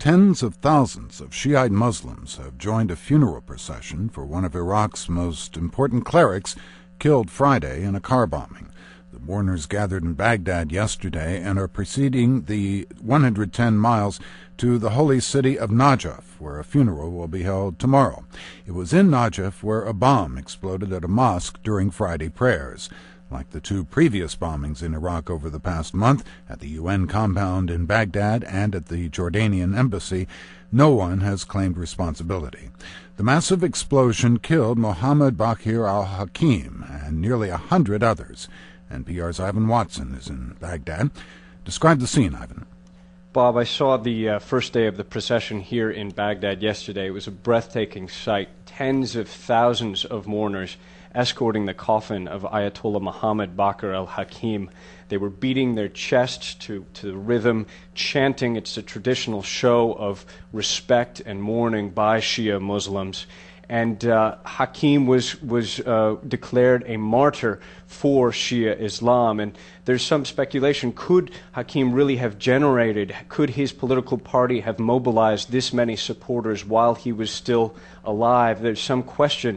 Tens of thousands of Shiite Muslims have joined a funeral procession for one of Iraq's most important clerics killed Friday in a car bombing. The mourners gathered in Baghdad yesterday and are proceeding the 110 miles to the holy city of Najaf, where a funeral will be held tomorrow. It was in Najaf where a bomb exploded at a mosque during Friday prayers. Like the two previous bombings in Iraq over the past month, at the UN compound in Baghdad and at the Jordanian embassy, no one has claimed responsibility. The massive explosion killed Mohammed Bakir al-Hakim and nearly 100 others. NPR's Ivan Watson is in Baghdad. Describe the scene, Ivan. Bob, I saw the first day of the procession here in Baghdad yesterday. It was a breathtaking sight. Tens of thousands of mourners escorting the coffin of Ayatollah Mohammed Bakir al-Hakim. They were beating their chests to the rhythm, chanting. It's a traditional show of respect and mourning by Shia Muslims. And Hakim was declared a martyr for Shia Islam. And there's some speculation, could Hakim really have could his political party have mobilized this many supporters while he was still alive? There's some question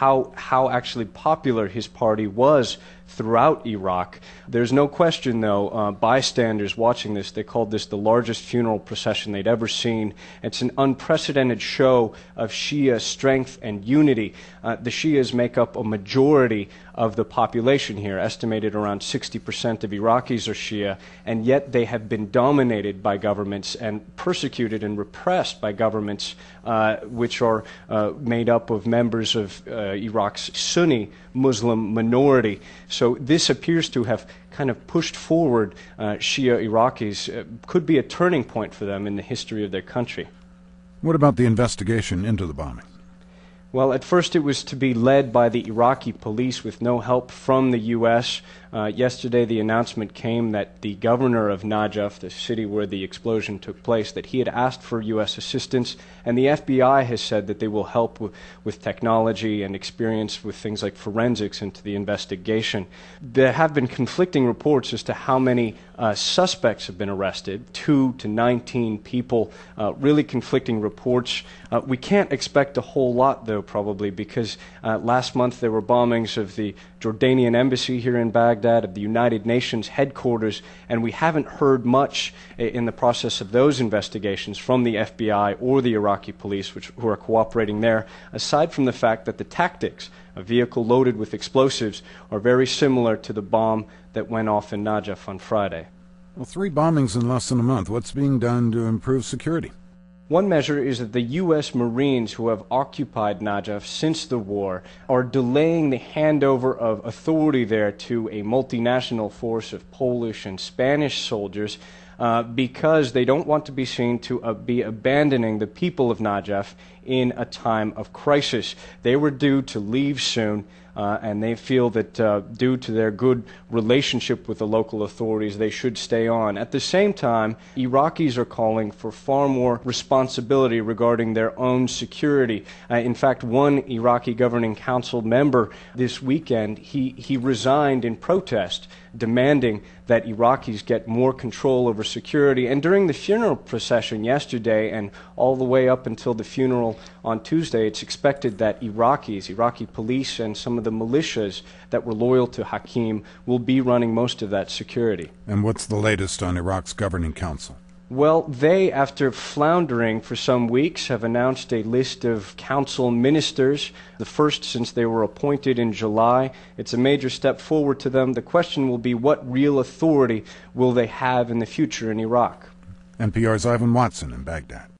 how actually popular his party was throughout Iraq. There's no question, though, bystanders watching this, they called this the largest funeral procession they'd ever seen. It's an unprecedented show of Shia strength and unity. The Shias make up a majority of the population here, estimated around 60% of Iraqis are Shia, and yet they have been dominated by governments and persecuted and repressed by governments which are made up of members of Iraq's Sunni Muslim minority. So this appears to have kind of pushed forward Shia Iraqis, could be a turning point for them in the history of their country. What about the investigation into the bombing? Well, at first it was to be led by the Iraqi police with no help from the U.S. Yesterday the announcement came that the governor of Najaf, the city where the explosion took place, that he had asked for U.S. assistance, and the FBI has said that they will help with technology and experience with things like forensics into the investigation. There have been conflicting reports as to how many suspects have been arrested, 2 to 19 people, really conflicting reports. We can't expect a whole lot, though, probably, because last month there were bombings of the Jordanian embassy here in Baghdad, of the United Nations headquarters, and we haven't heard much in the process of those investigations from the FBI or the Iraqi police, who are cooperating there, aside from the fact that the tactics, a vehicle loaded with explosives, are very similar to the bomb that went off in Najaf on Friday. Well, 3 bombings in less than a month. What's being done to improve security? One measure is that the U.S. Marines who have occupied Najaf since the war are delaying the handover of authority there to a multinational force of Polish and Spanish soldiers because they don't want to be seen to be abandoning the people of Najaf in a time of crisis. They were due to leave soon. And they feel that due to their good relationship with the local authorities, they should stay on. At the same time, Iraqis are calling for far more responsibility regarding their own security. In fact, one Iraqi governing council member this weekend, he resigned in protest, demanding that Iraqis get more control over security. And during the funeral procession yesterday and all the way up until the funeral on Tuesday, it's expected that Iraqi police, and some of the militias that were loyal to Hakim will be running most of that security. And what's the latest on Iraq's governing council? Well, they, after floundering for some weeks, have announced a list of council ministers, the first since they were appointed in July. It's a major step forward to them. The question will be, what real authority will they have in the future in Iraq? NPR's Ivan Watson in Baghdad.